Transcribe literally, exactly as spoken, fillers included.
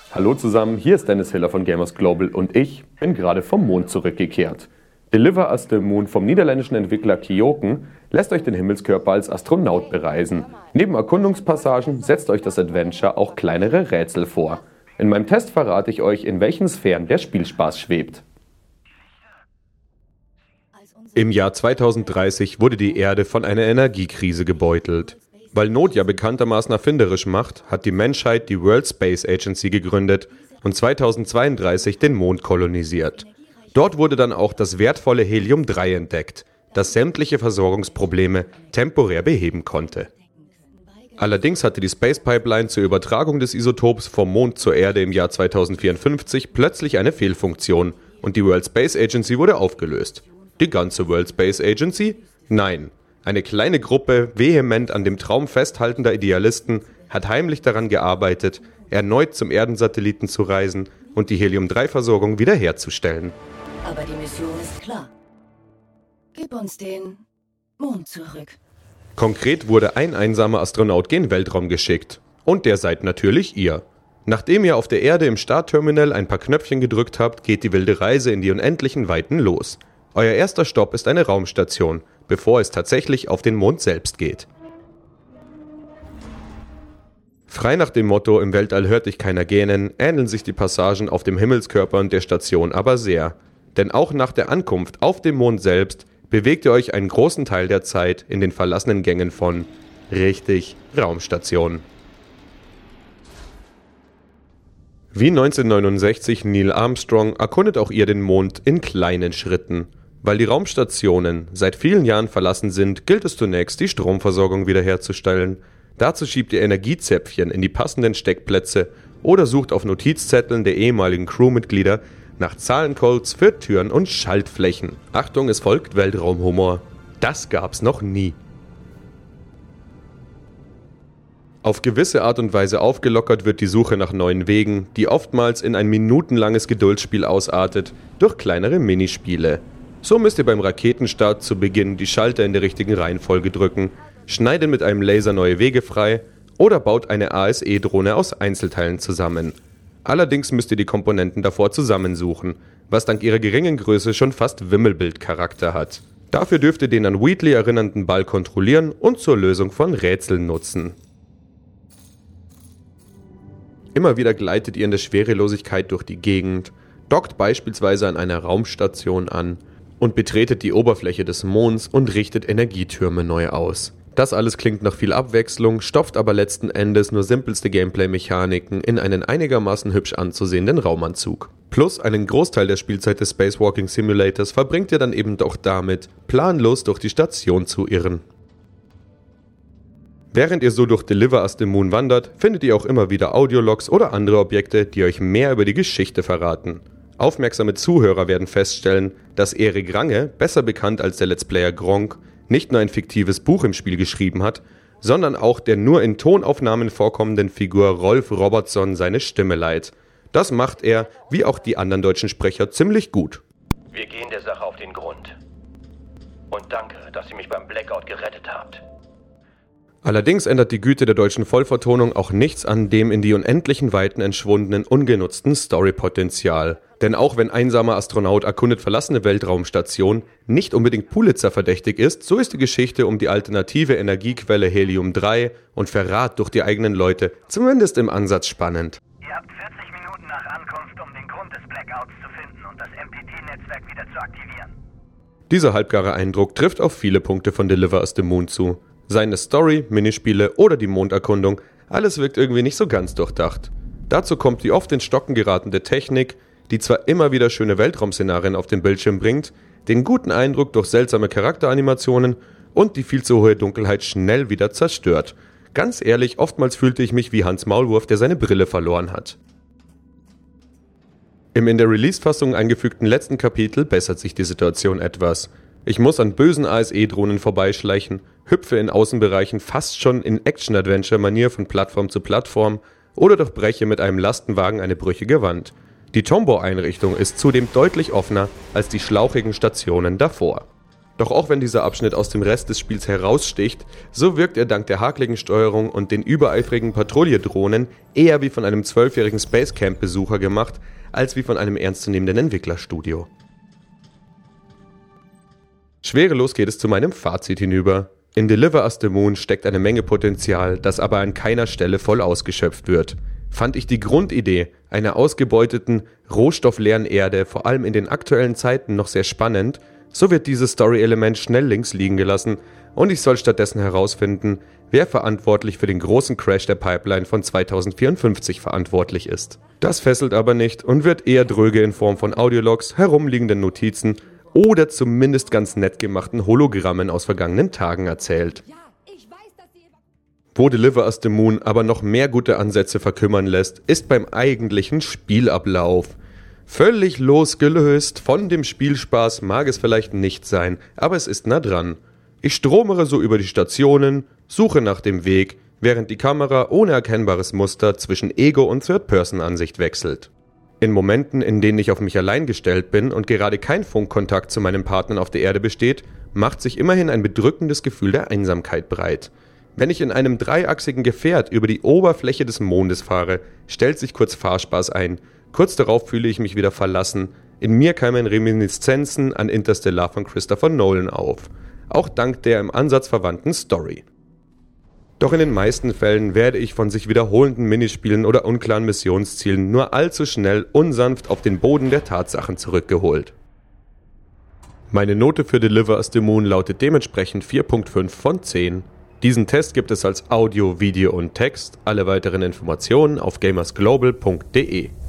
Hallo zusammen, hier ist Dennis Hiller von Gamers Global und ich bin gerade vom Mond zurückgekehrt. Deliver Us the Moon vom niederländischen Entwickler Kyoken lässt euch den Himmelskörper als Astronaut bereisen. Neben Erkundungspassagen setzt euch das Adventure auch kleinere Rätsel vor. In meinem Test verrate ich euch, in welchen Sphären der Spielspaß schwebt. Im Jahr zweitausenddreißig wurde die Erde von einer Energiekrise gebeutelt. Weil Not ja bekanntermaßen erfinderisch macht, hat die Menschheit die World Space Agency gegründet und zweitausendzweiunddreißig den Mond kolonisiert. Dort wurde dann auch das wertvolle Helium drei entdeckt, das sämtliche Versorgungsprobleme temporär beheben konnte. Allerdings hatte die Space Pipeline zur Übertragung des Isotops vom Mond zur Erde im Jahr zweitausendvierundfünfzig plötzlich eine Fehlfunktion und die World Space Agency wurde aufgelöst. Die ganze World Space Agency? Nein. Eine kleine Gruppe vehement an dem Traum festhaltender Idealisten hat heimlich daran gearbeitet, erneut zum Erdensatelliten zu reisen und die Helium drei Versorgung wiederherzustellen. Aber die Mission ist klar. Gib uns den Mond zurück. Konkret wurde ein einsamer Astronaut gen Weltraum geschickt. Und der seid natürlich ihr. Nachdem ihr auf der Erde im Startterminal ein paar Knöpfchen gedrückt habt, geht die wilde Reise in die unendlichen Weiten los. Euer erster Stopp ist eine Raumstation, bevor es tatsächlich auf den Mond selbst geht. Frei nach dem Motto „Im Weltall hört dich keiner gähnen", ähneln sich die Passagen auf dem Himmelskörper und der Station aber sehr. Denn auch nach der Ankunft auf dem Mond selbst bewegt ihr euch einen großen Teil der Zeit in den verlassenen Gängen von, richtig, Raumstationen. Wie neunzehnhundertneunundsechzig Neil Armstrong erkundet auch ihr den Mond in kleinen Schritten. Weil die Raumstationen seit vielen Jahren verlassen sind, gilt es zunächst, die Stromversorgung wiederherzustellen. Dazu schiebt ihr Energiezäpfchen in die passenden Steckplätze oder sucht auf Notizzetteln der ehemaligen Crewmitglieder nach Zahlencodes für Türen und Schaltflächen. Achtung, es folgt Weltraumhumor. Das gab's noch nie. Auf gewisse Art und Weise aufgelockert wird die Suche nach neuen Wegen, die oftmals in ein minutenlanges Geduldsspiel ausartet, durch kleinere Minispiele. So müsst ihr beim Raketenstart zu Beginn die Schalter in der richtigen Reihenfolge drücken, schneidet mit einem Laser neue Wege frei oder baut eine A S E-Drohne aus Einzelteilen zusammen. Allerdings müsst ihr die Komponenten davor zusammensuchen, was dank ihrer geringen Größe schon fast Wimmelbildcharakter hat. Dafür dürft ihr den an Wheatley erinnernden Ball kontrollieren und zur Lösung von Rätseln nutzen. Immer wieder gleitet ihr in der Schwerelosigkeit durch die Gegend, dockt beispielsweise an einer Raumstation an und betretet die Oberfläche des Monds und richtet Energietürme neu aus. Das alles klingt nach viel Abwechslung, stopft aber letzten Endes nur simpelste Gameplay-Mechaniken in einen einigermaßen hübsch anzusehenden Raumanzug. Plus einen Großteil der Spielzeit des Spacewalking Simulators verbringt ihr dann eben doch damit, planlos durch die Station zu irren. Während ihr so durch Deliver Us the Moon wandert, findet ihr auch immer wieder Audiologs oder andere Objekte, die euch mehr über die Geschichte verraten. Aufmerksame Zuhörer werden feststellen, dass Erik Range, besser bekannt als der Let's Player Gronk, nicht nur ein fiktives Buch im Spiel geschrieben hat, sondern auch der nur in Tonaufnahmen vorkommenden Figur Rolf Robertson seine Stimme leiht. Das macht er, wie auch die anderen deutschen Sprecher, ziemlich gut. Wir gehen der Sache auf den Grund. Und danke, dass ihr mich beim Blackout gerettet habt. Allerdings ändert die Güte der deutschen Vollvertonung auch nichts an dem in die unendlichen Weiten entschwundenen, ungenutzten Storypotenzial. Denn auch wenn einsamer Astronaut erkundet verlassene Weltraumstation nicht unbedingt Pulitzer verdächtig ist, so ist die Geschichte um die alternative Energiequelle Helium drei und Verrat durch die eigenen Leute zumindest im Ansatz spannend. Ihr habt vierzig Minuten nach Ankunft, um den Grund des Blackouts zu finden und das M P T-Netzwerk wieder zu aktivieren. Dieser halbgare Eindruck trifft auf viele Punkte von Deliver Us the Moon zu. Seine Story, Minispiele oder die Monderkundung, alles wirkt irgendwie nicht so ganz durchdacht. Dazu kommt die oft ins Stocken geratene Technik, die zwar immer wieder schöne Weltraumszenarien auf den Bildschirm bringt, den guten Eindruck durch seltsame Charakteranimationen und die viel zu hohe Dunkelheit schnell wieder zerstört. Ganz ehrlich, oftmals fühlte ich mich wie Hans Maulwurf, der seine Brille verloren hat. Im in der Release-Fassung eingefügten letzten Kapitel bessert sich die Situation etwas. Ich muss an bösen A S E-Drohnen vorbeischleichen, hüpfe in Außenbereichen fast schon in Action-Adventure-Manier von Plattform zu Plattform oder durchbreche mit einem Lastenwagen eine brüchige Wand. Die Tombow-Einrichtung ist zudem deutlich offener als die schlauchigen Stationen davor. Doch auch wenn dieser Abschnitt aus dem Rest des Spiels heraussticht, so wirkt er dank der hakligen Steuerung und den übereifrigen Patrouilledrohnen eher wie von einem zwölfjährigen Spacecamp-Besucher gemacht, als wie von einem ernstzunehmenden Entwicklerstudio. Schwerelos geht es zu meinem Fazit hinüber. In Deliver Us the Moon steckt eine Menge Potenzial, das aber an keiner Stelle voll ausgeschöpft wird. Fand ich die Grundidee einer ausgebeuteten, rohstoffleeren Erde vor allem in den aktuellen Zeiten noch sehr spannend, so wird dieses Story-Element schnell links liegen gelassen und ich soll stattdessen herausfinden, wer verantwortlich für den großen Crash der Pipeline von zweitausendvierundfünfzig verantwortlich ist. Das fesselt aber nicht und wird eher dröge in Form von Audiologs, herumliegenden Notizen oder zumindest ganz nett gemachten Hologrammen aus vergangenen Tagen erzählt. Wo Deliver Us the Moon aber noch mehr gute Ansätze verkümmern lässt, ist beim eigentlichen Spielablauf. Völlig losgelöst von dem Spielspaß mag es vielleicht nicht sein, aber es ist nah dran. Ich stromere so über die Stationen, suche nach dem Weg, während die Kamera ohne erkennbares Muster zwischen Ego- und Third-Person-Ansicht wechselt. In Momenten, in denen ich auf mich allein gestellt bin und gerade kein Funkkontakt zu meinen Partnern auf der Erde besteht, macht sich immerhin ein bedrückendes Gefühl der Einsamkeit breit. Wenn ich in einem dreiachsigen Gefährt über die Oberfläche des Mondes fahre, stellt sich kurz Fahrspaß ein. Kurz darauf fühle ich mich wieder verlassen. In mir keimen Reminiszenzen an Interstellar von Christopher Nolan auf. Auch dank der im Ansatz verwandten Story. Doch in den meisten Fällen werde ich von sich wiederholenden Minispielen oder unklaren Missionszielen nur allzu schnell unsanft auf den Boden der Tatsachen zurückgeholt. Meine Note für Deliver Us the Moon lautet dementsprechend vier Komma fünf von zehn. Diesen Test gibt es als Audio, Video und Text. Alle weiteren Informationen auf gamersglobal punkt de.